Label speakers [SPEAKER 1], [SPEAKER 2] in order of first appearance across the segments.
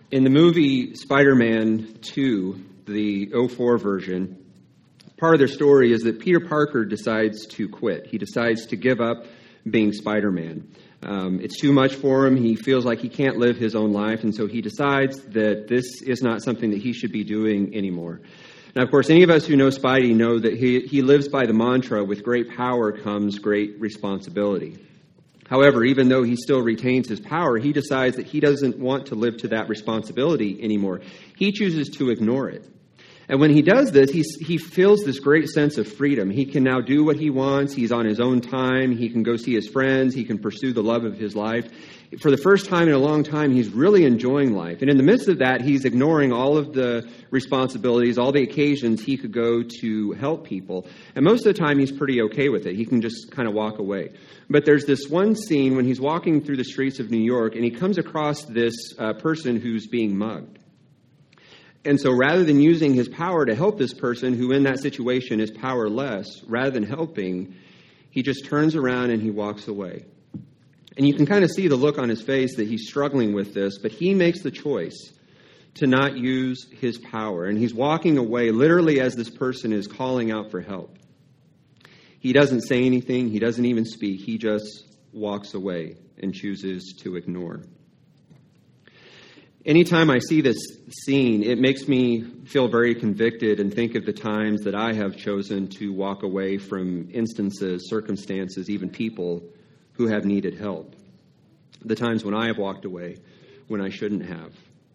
[SPEAKER 1] In the movie Spider-Man 2, the '04 version, part of their story is that Peter Parker decides to quit. He decides to give up being Spider-Man. It's too much for him. He feels like he can't live his own life, and so he decides that this is not something that he should be doing anymore. Now, of course, any of us who know Spidey know that he lives by the mantra, with great power comes great responsibility. However, even though he still retains his power, he decides that he doesn't want to live to that responsibility anymore. He chooses to ignore it. And when he does this, he feels this great sense of freedom. He can now do what he wants. He's on his own time. He can go see his friends. He can pursue the love of his life. For the first time in a long time, he's really enjoying life. And in the midst of that, he's ignoring all of the responsibilities, all the occasions he could go to help people. And most of the time, he's pretty okay with it. He can just kind of walk away. But there's this one scene when he's walking through the streets of New York, and he comes across this person who's being mugged. And so rather than using his power to help this person who in that situation is powerless, rather than helping, he just turns around and he walks away. And you can kind of see the look on his face that he's struggling with this, but he makes the choice to not use his power. And he's walking away literally as this person is calling out for help. He doesn't say anything. He doesn't even speak. He just walks away and chooses to ignore. Anytime I see this scene, it makes me feel very convicted and think of the times that I have chosen to walk away from instances, circumstances, even people who have needed help. The times when I have walked away when I shouldn't have.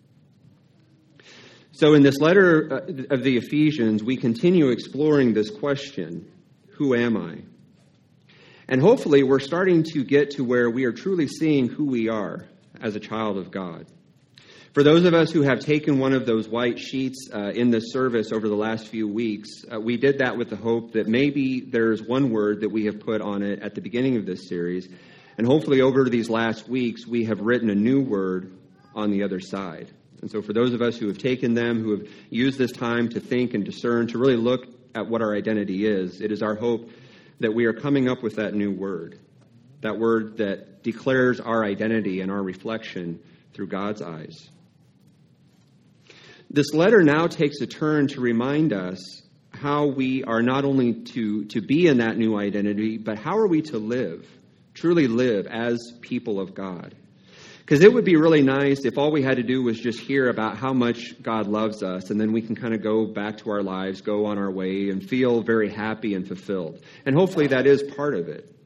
[SPEAKER 1] So in this letter of the Ephesians, we continue exploring this question, who am I? And hopefully we're starting to get to where we are truly seeing who we are as a child of God. For those of us who have taken one of those white sheets in this service over the last few weeks, we did that with the hope that maybe there's one word that we have put on it at the beginning of this series. And hopefully over these last weeks, we have written a new word on the other side. And so for those of us who have taken them, who have used this time to think and discern, to really look at what our identity is, it is our hope that we are coming up with that new word. That word that declares our identity and our reflection through God's eyes. This letter now takes a turn to remind us how we are not only to be in that new identity, but how are we to live, truly live as people of God. Because it would be really nice if all we had to do was just hear about how much God loves us, and then we can kind of go back to our lives, go on our way, and feel very happy and fulfilled. And hopefully that is part of it.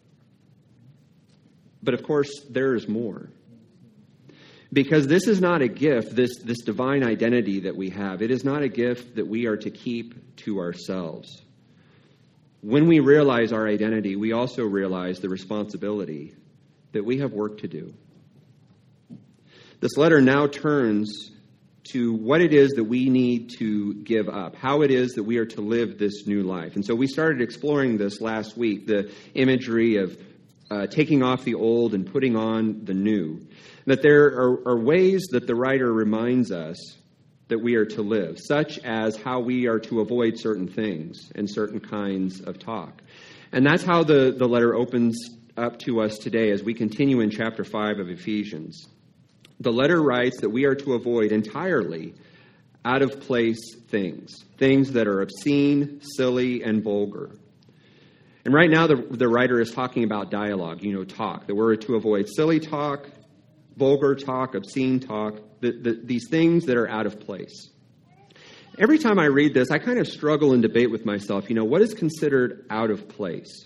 [SPEAKER 1] But of course, there is more. Because this is not a gift, this divine identity that we have. It is not a gift that we are to keep to ourselves. When we realize our identity, we also realize the responsibility that we have work to do. This letter now turns to what it is that we need to give up, how it is that we are to live this new life. And so we started exploring this last week, the imagery of taking off the old and putting on the new. That there are ways that the writer reminds us that we are to live, such as how we are to avoid certain things and certain kinds of talk. And that's how the letter opens up to us today as we continue in chapter 5 of Ephesians. The letter writes that we are to avoid entirely out-of-place things that are obscene, silly, and vulgar. And right now the writer is talking about dialogue, talk, that we're to avoid silly talk, vulgar talk, obscene talk, these things that are out of place. Every time I read this, I kind of struggle and debate with myself, what is considered out of place?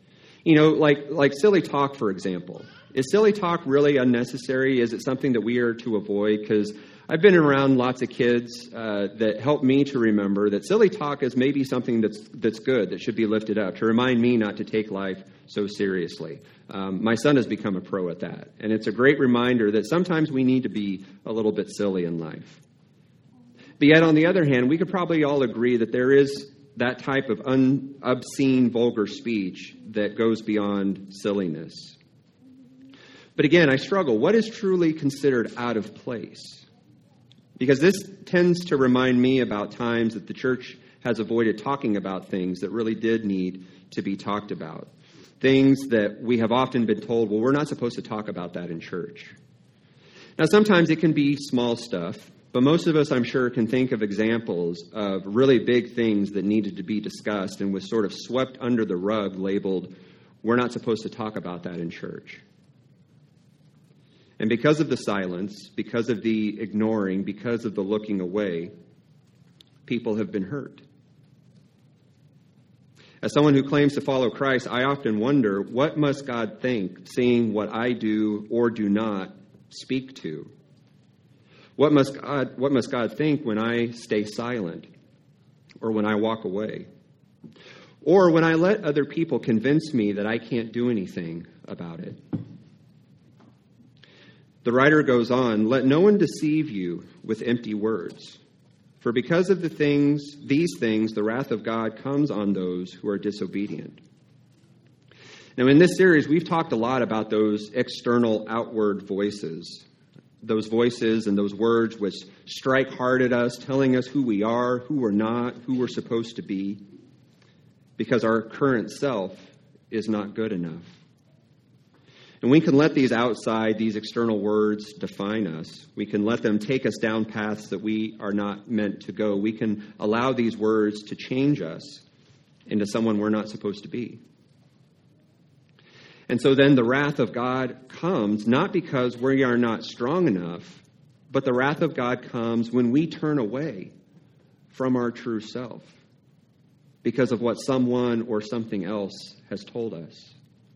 [SPEAKER 1] Like silly talk, for example. Is silly talk really unnecessary? Is it something that we are to avoid? Because I've been around lots of kids that help me to remember that silly talk is maybe something that's good, that should be lifted up, to remind me not to take life so seriously. My son has become a pro at that, and it's a great reminder that sometimes we need to be a little bit silly in life. But yet, on the other hand, we could probably all agree that there is that type of obscene, vulgar speech that goes beyond silliness. But again, I struggle. What is truly considered out of place? Because this tends to remind me about times that the church has avoided talking about things that really did need to be talked about. Things that we have often been told, well, we're not supposed to talk about that in church. Now, sometimes it can be small stuff, but most of us, I'm sure, can think of examples of really big things that needed to be discussed and was sort of swept under the rug, labeled, "We're not supposed to talk about that in church." And because of the silence, because of the ignoring, because of the looking away, people have been hurt. As someone who claims to follow Christ, I often wonder, what must God think, seeing what I do or do not speak to? What must God think when I stay silent, or when I walk away, or when I let other people convince me that I can't do anything about it? The writer goes on, "Let no one deceive you with empty words. For because of these things, the wrath of God comes on those who are disobedient." Now, in this series, we've talked a lot about those external, outward voices. Those voices and those words which strike hard at us, telling us who we are, who we're not, who we're supposed to be, because our current self is not good enough. And we can let these external words define us. We can let them take us down paths that we are not meant to go. We can allow these words to change us into someone we're not supposed to be. And so then the wrath of God comes, not because we are not strong enough, but the wrath of God comes when we turn away from our true self because of what someone or something else has told us.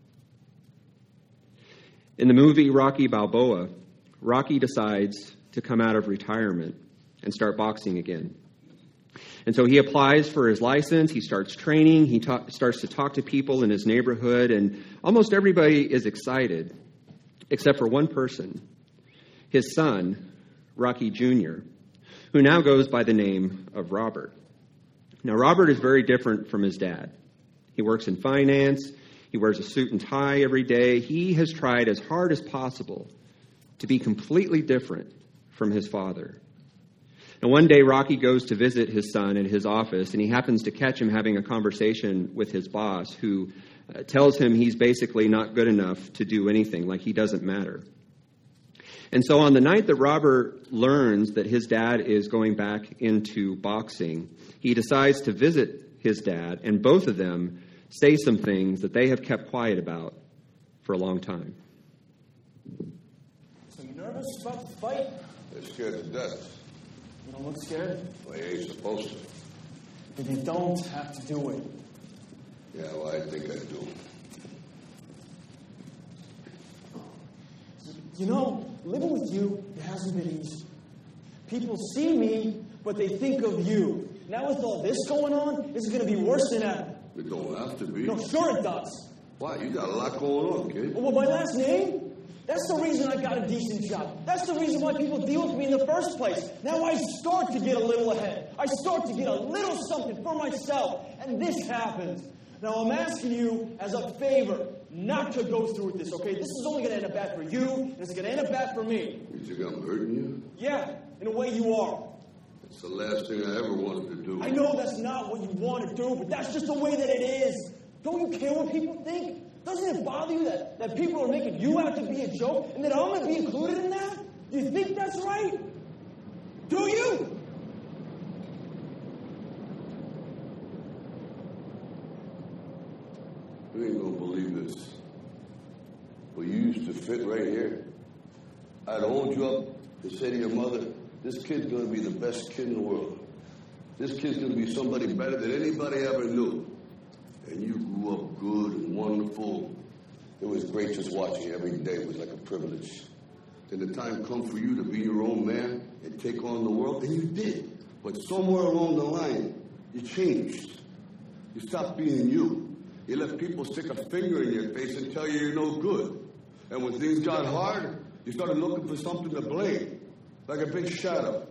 [SPEAKER 1] In the movie Rocky Balboa, Rocky decides to come out of retirement and start boxing again. And so he applies for his license, he starts training, he starts to talk to people in his neighborhood, and almost everybody is excited, except for one person, his son, Rocky Jr., who now goes by the name of Robert. Now, Robert is very different from his dad. He works in finance. He wears a suit and tie every day. He has tried as hard as possible to be completely different from his father. And one day, Rocky goes to visit his son at his office, and he happens to catch him having a conversation with his boss, who tells him he's basically not good enough to do anything, like he doesn't matter. And so on the night that Robert learns that his dad is going back into boxing, he decides to visit his dad, and both of them say some things that they have kept quiet about for a long time.
[SPEAKER 2] So you nervous about the fight?
[SPEAKER 3] They're scared to death.
[SPEAKER 2] You don't look scared?
[SPEAKER 3] Well, you ain't supposed to.
[SPEAKER 2] But you don't have to do it.
[SPEAKER 3] Yeah, well, I think I do.
[SPEAKER 2] You know, living with you, it hasn't been easy. People see me, but they think of you. Now with all this going on, this is going to be worse than ever.
[SPEAKER 3] It don't have to be.
[SPEAKER 2] No, sure it does.
[SPEAKER 3] Why? You got a lot going on, kid.
[SPEAKER 2] Well, my last name? That's the reason I got a decent job. That's the reason why people deal with me in the first place. Now I start to get a little ahead. I start to get a little something for myself. And this happens. Now I'm asking you as a favor not to go through with this, okay? This is only going to end up bad for you, and it's going to end up bad for me.
[SPEAKER 3] You think I'm hurting you?
[SPEAKER 2] Yeah, in a way you are.
[SPEAKER 3] It's the last thing I ever wanted to do.
[SPEAKER 2] I know that's not what you want to do, but that's just the way that it is. Don't you care what people think? Doesn't it bother you that people are making you out to be a joke and that I'm going to be included in that? You think that's right? Do you?
[SPEAKER 3] You ain't gonna believe this. But you used to fit right here. I'd hold you up and say to your mother, this kid's gonna be the best kid in the world. This kid's gonna be somebody better than anybody ever knew. And you grew up good and wonderful. It was great just watching you every day. It was like a privilege. Then the time come for you to be your own man and take on the world, and you did. But somewhere along the line, you changed. You stopped being you. You let people stick a finger in your face and tell you you're no good. And when things got hard, you started looking for something to blame, like a big shadow.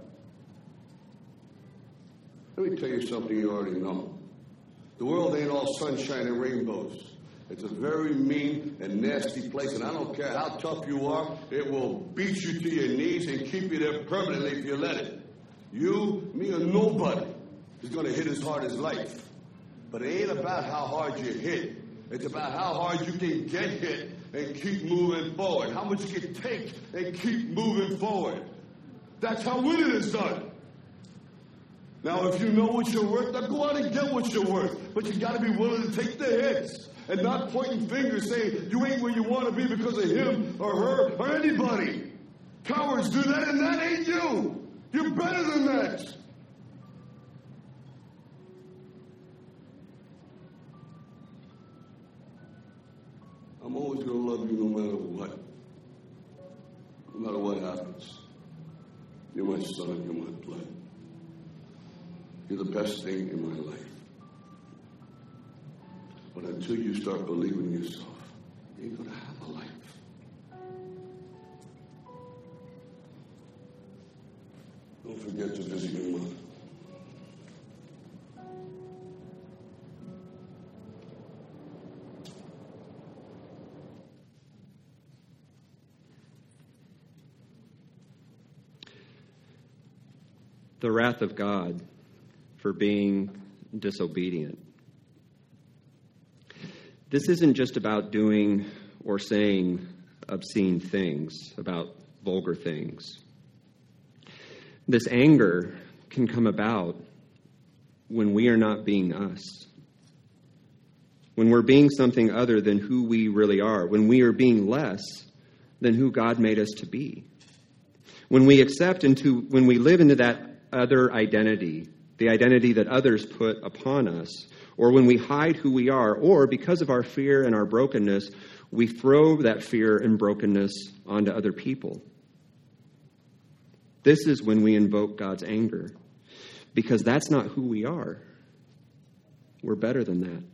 [SPEAKER 3] Let me tell you something you already know. The world ain't all sunshine and rainbows. It's a very mean and nasty place, and I don't care how tough you are, it will beat you to your knees and keep you there permanently if you let it. You, me, or nobody is going to hit as hard as life. But it ain't about how hard you hit. It's about how hard you can get hit and keep moving forward. How much you can take and keep moving forward. That's how winning is done. Now, if you know what you're worth, now go out and get what you're worth. But you got to be willing to take the hits and not pointing fingers saying you ain't where you want to be because of him or her or anybody. Cowards do that, and that ain't you. You're better than that. I'm always going to love you no matter what. No matter what happens. You're my son, you're my blood. You're the best thing in my life. But until you start believing in yourself, you ain't going to have a life. Don't forget to visit your mother.
[SPEAKER 1] The wrath of God for being disobedient. This isn't just about doing or saying obscene things, about vulgar things. This anger can come about when we are not being us, when we're being something other than who we really are, when we are being less than who God made us to be. When we when we live into that other identity, the identity that others put upon us, or when we hide who we are, or because of our fear and our brokenness, we throw that fear and brokenness onto other people. This is when we invoke God's anger, because that's not who we are. We're better than that.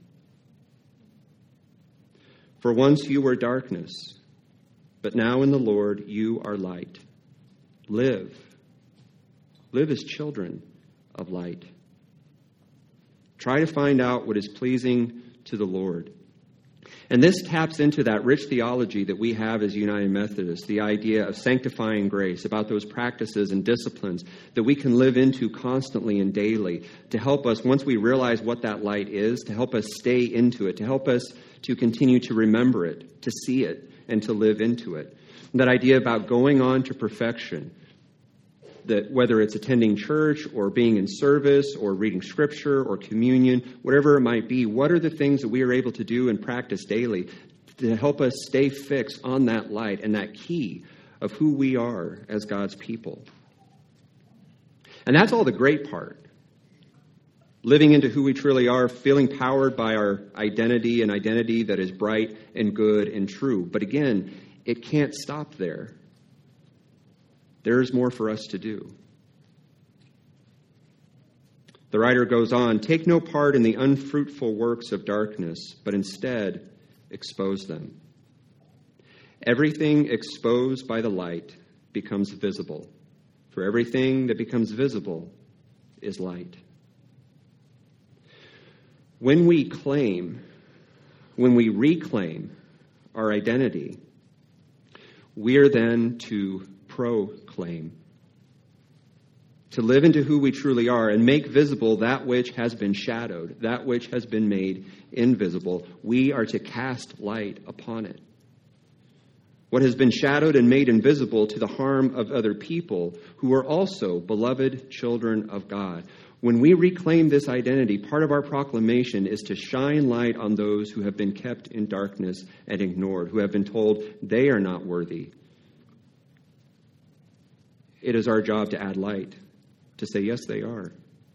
[SPEAKER 1] For once you were darkness, but now in the Lord you are light. Live as children of light. Try to find out what is pleasing to the Lord. And this taps into that rich theology that we have as United Methodists, the idea of sanctifying grace, about those practices and disciplines that we can live into constantly and daily to help us, once we realize what that light is, to help us stay into it, to help us to continue to remember it, to see it, and to live into it. And that idea about going on to perfection, that whether it's attending church or being in service or reading scripture or communion, whatever it might be, what are the things that we are able to do and practice daily to help us stay fixed on that light and that key of who we are as God's people? And that's all the great part. Living into who we truly are, feeling powered by our identity, an identity that is bright and good and true. But again, it can't stop there. There's more for us to do. The writer goes on, take no part in the unfruitful works of darkness, but instead expose them. Everything exposed by the light becomes visible, for everything that becomes visible is light. When we reclaim our identity, we are then to proclaim, to live into who we truly are and make visible that which has been shadowed, that which has been made invisible. We are to cast light upon it. What has been shadowed and made invisible to the harm of other people who are also beloved children of God. When we reclaim this identity, part of our proclamation is to shine light on those who have been kept in darkness and ignored, who have been told they are not worthy. It is our job to add light, to say, yes, they are.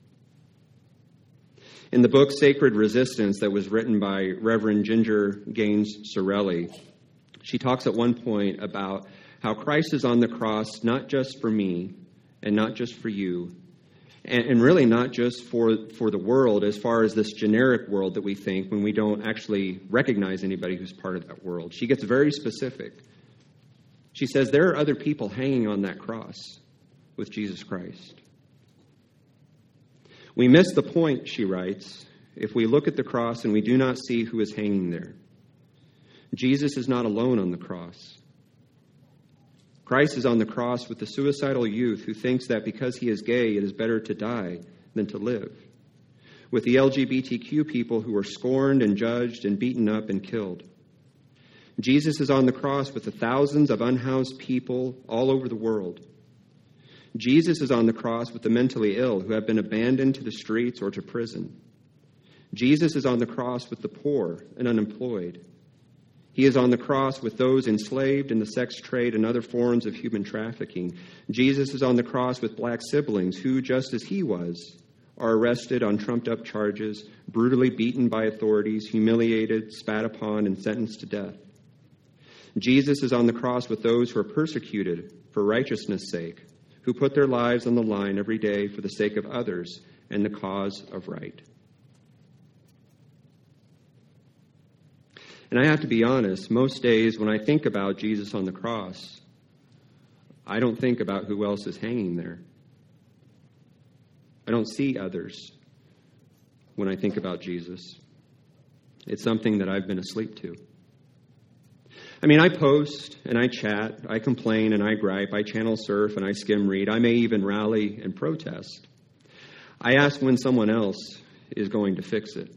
[SPEAKER 1] In the book Sacred Resistance that was written by Reverend Ginger Gaines Sorelli, she talks at one point about how Christ is on the cross not just for me and not just for you, and really not just for the world as far as this generic world that we think when we don't actually recognize anybody who's part of that world. She gets very specific. She says there are other people hanging on that cross with Jesus Christ. We miss the point, she writes, if we look at the cross and we do not see who is hanging there. Jesus is not alone on the cross. Christ is on the cross with the suicidal youth who thinks that because he is gay, it is better to die than to live. With the LGBTQ people who are scorned and judged and beaten up and killed. Jesus is on the cross with the thousands of unhoused people all over the world. Jesus is on the cross with the mentally ill who have been abandoned to the streets or to prison. Jesus is on the cross with the poor and unemployed. He is on the cross with those enslaved in the sex trade and other forms of human trafficking. Jesus is on the cross with black siblings who, just as he was, are arrested on trumped-up charges, brutally beaten by authorities, humiliated, spat upon, and sentenced to death. Jesus is on the cross with those who are persecuted for righteousness' sake, who put their lives on the line every day for the sake of others and the cause of right. And I have to be honest, most days when I think about Jesus on the cross, I don't think about who else is hanging there. I don't see others when I think about Jesus. It's something that I've been asleep to. I mean, I post and I chat, I complain and I gripe, I channel surf and I skim read. I may even rally and protest. I ask when someone else is going to fix it.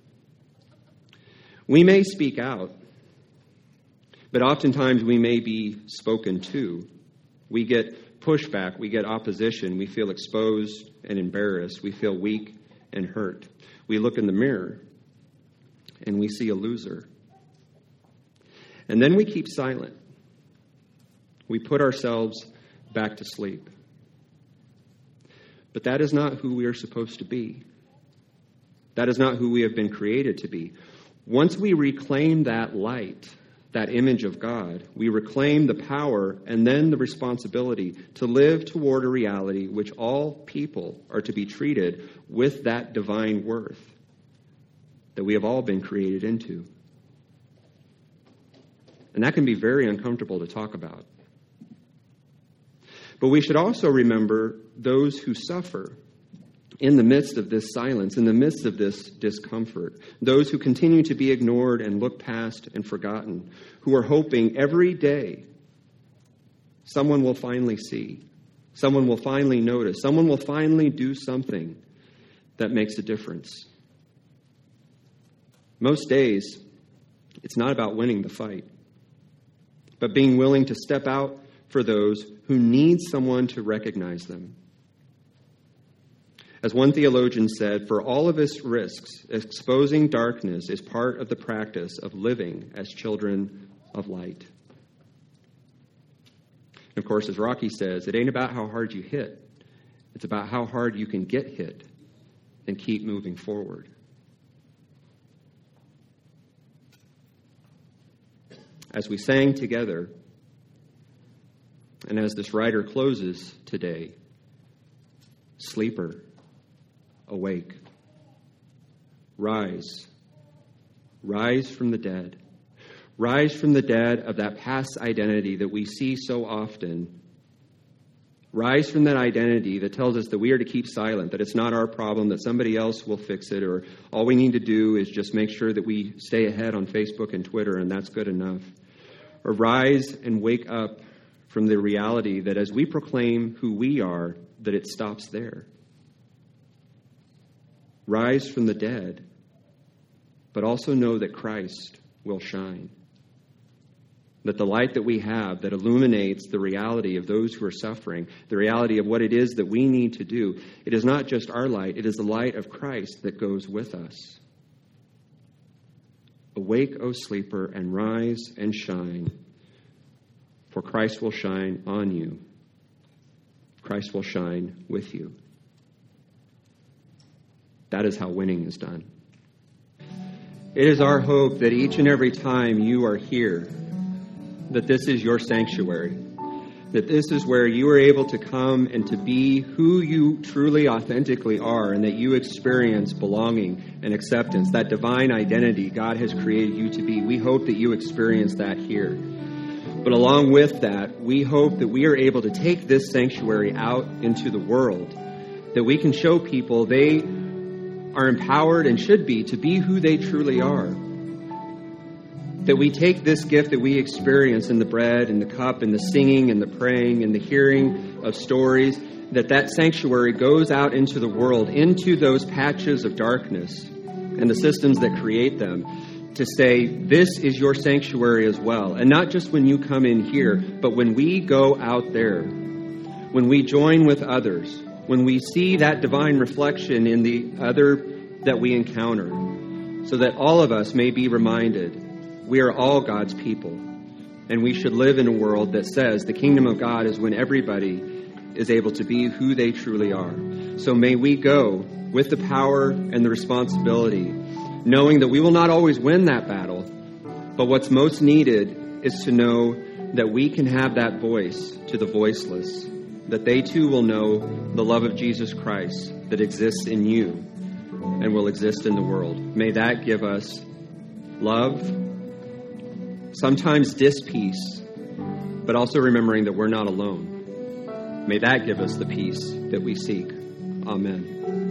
[SPEAKER 1] We may speak out, but oftentimes we may be spoken to. We get pushback, we get opposition, we feel exposed and embarrassed, we feel weak and hurt. We look in the mirror and we see a loser. And then we keep silent. We put ourselves back to sleep. But that is not who we are supposed to be. That is not who we have been created to be. Once we reclaim that light, that image of God, we reclaim the power and then the responsibility to live toward a reality which all people are to be treated with that divine worth that we have all been created into. And that can be very uncomfortable to talk about. But we should also remember those who suffer in the midst of this silence, in the midst of this discomfort, those who continue to be ignored and looked past and forgotten, who are hoping every day someone will finally see, someone will finally notice, someone will finally do something that makes a difference. Most days, it's not about winning the fight, but being willing to step out for those who need someone to recognize them. As one theologian said, for all of its risks, exposing darkness is part of the practice of living as children of light. And of course, as Rocky says, it ain't about how hard you hit. It's about how hard you can get hit and keep moving forward. As we sang together, and as this writer closes today, sleeper, awake. Rise. Rise from the dead. Rise from the dead of that past identity that we see so often. Rise from that identity that tells us that we are to keep silent, that it's not our problem, that somebody else will fix it, or all we need to do is just make sure that we stay ahead on Facebook and Twitter, and that's good enough. Or rise and wake up from the reality that as we proclaim who we are, that it stops there. Rise from the dead, but also know that Christ will shine. That the light that we have that illuminates the reality of those who are suffering, the reality of what it is that we need to do, it is not just our light, it is the light of Christ that goes with us. Awake, O sleeper, and rise and shine, for Christ will shine on you. Christ will shine with you. That is how winning is done. It is our hope that each and every time you are here, that this is your sanctuary, that this is where you are able to come and to be who you truly authentically are, and that you experience belonging and acceptance, that divine identity God has created you to be. We hope that you experience that here. But along with that, we hope that we are able to take this sanctuary out into the world, that we can show people they are empowered and should be to be who they truly are. That we take this gift that we experience in the bread and the cup and the singing and the praying and the hearing of stories, that sanctuary goes out into the world, into those patches of darkness and the systems that create them, to say, this is your sanctuary as well. And not just when you come in here, but when we go out there, when we join with others, when we see that divine reflection in the other that we encounter, so that all of us may be reminded we are all God's people. And we should live in a world that says the kingdom of God is when everybody is able to be who they truly are. So may we go with the power and the responsibility, knowing that we will not always win that battle, but what's most needed is to know that we can have that voice to the voiceless, that they too will know the love of Jesus Christ that exists in you and will exist in the world. May that give us love, sometimes dis-peace, but also remembering that we're not alone. May that give us the peace that we seek. Amen.